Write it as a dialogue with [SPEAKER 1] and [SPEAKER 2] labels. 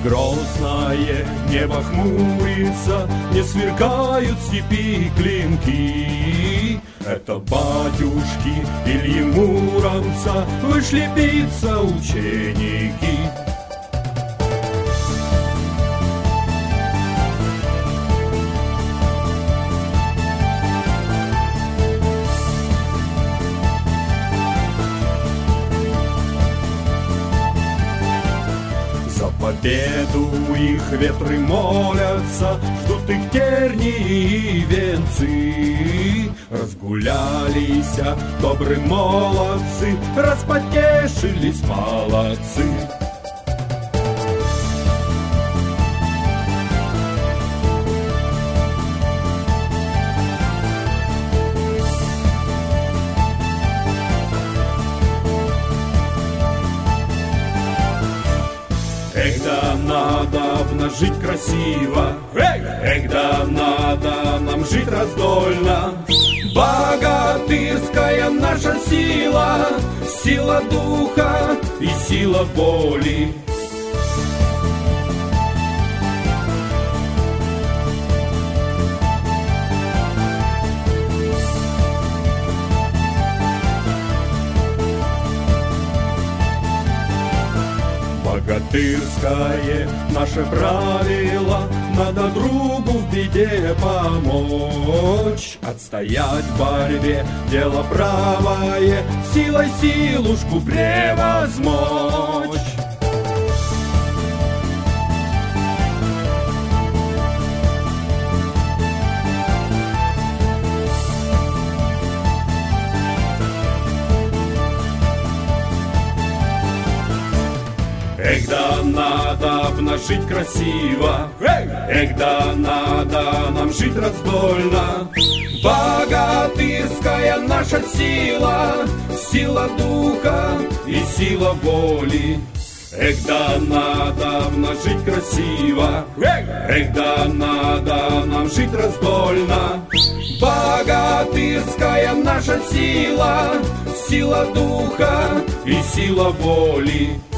[SPEAKER 1] Грозное небо хмурится, не сверкают в степи клинки. Это батюшки Ильи Муромца вышли биться ученики. Победу их ветры молятся, ждут их тернии и венцы. Разгулялись добрые молодцы, распотешились молодцы. Эх, да надо жить красиво, эх, да надо нам жить раздольно. Богатырская наша сила, сила духа и сила воли. Богатырское наше правило, надо другу в беде помочь. Отстоять в борьбе дело правое, силой силушку превозмочь. Эх, да надо жить красиво, эх, да надо нам жить раздольно. Богатырская наша сила, сила духа и сила воли. Эх, да надо жить красиво, эх, да надо нам жить раздольно. Богатырская наша сила, сила духа и сила воли.